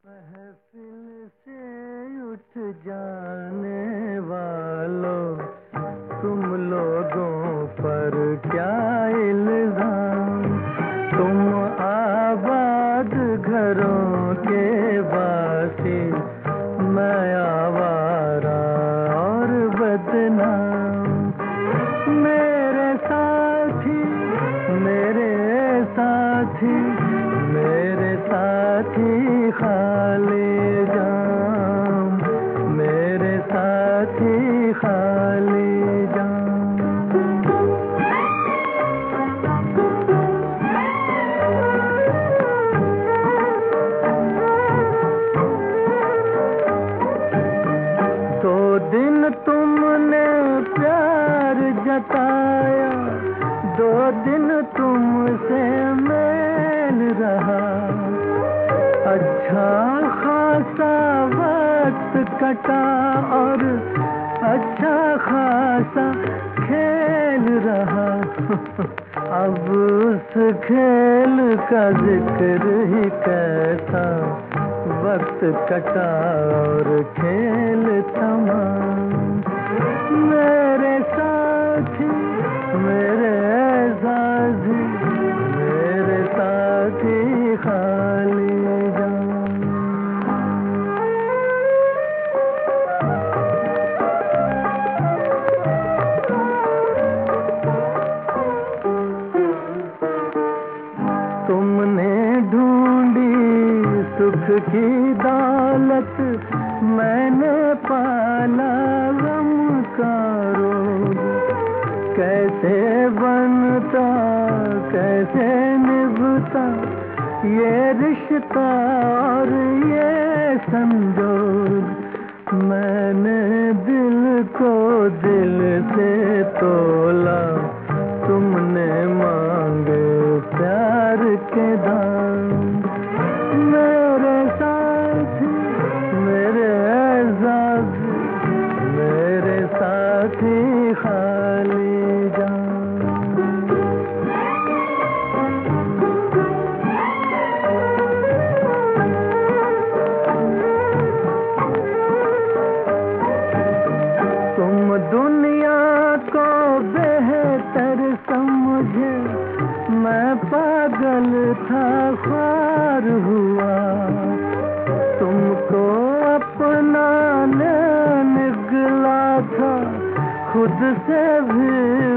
महफिल से उठ जाने वालों, तुम लोगों पर क्या इल्जाम। तुम आबाद घरों के वासी, मैं आवारा और बदनाम। मेरे साथी मेरे साथी मेरे साथी खाली जाम, मेरे साथी खाली जाम। दो दिन तुमने प्यार जताया, दो दिन तुमसे मेल रहा। अच्छा खासा वक्त कटा और अच्छा खासा खेल रहा। अब उस खेल का जिक्र ही कैसा, वक्त कटा और खेल तमाम। मेरे साथी मेरे साथी मेरे साथी खाली जाम। तुमने ढूंढी सुख की दौलत, मैंने पाला गम का रोग। कैसे बनता कैसे निभता ये रिश्ता और ये संजोग। मैंने दिल को दिल से तोला, तुमने मांगे प्यार के दाम। मेरे साथी मेरे साथी मेरे साथी खाली जाम। तुम दुनिया को बेहतर समझे, मैं पागल था ख्वार हुआ। तुमको अपनाने निकला था, खुद से भी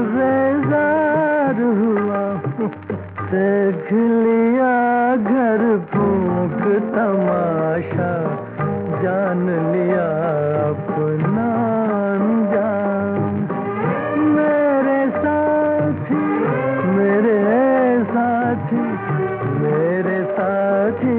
बेजार हुआ। देख लिया घर फूंक तमाशा, जान लिया अपना अंजाम। मेरे साथी मेरे साथी मेरे साथी